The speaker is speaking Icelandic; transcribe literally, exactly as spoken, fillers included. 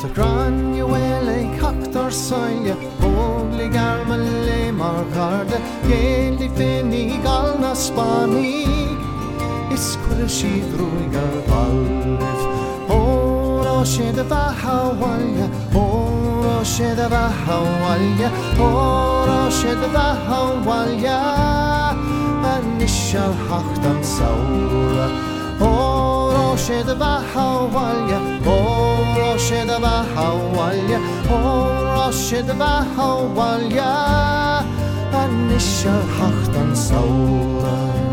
Ta gran you ele cactor soilja Ogli garma le margarde Geli finni galna spani Iskur shidru gar balif Oro sheda bahawalja Oro sheda bahawalja Oro sheda bahawalja Anishal hachtam saura Oro sheda bahawalja Oro sheda bahawalja Oro sheda bahawalja Anishal hachtam saura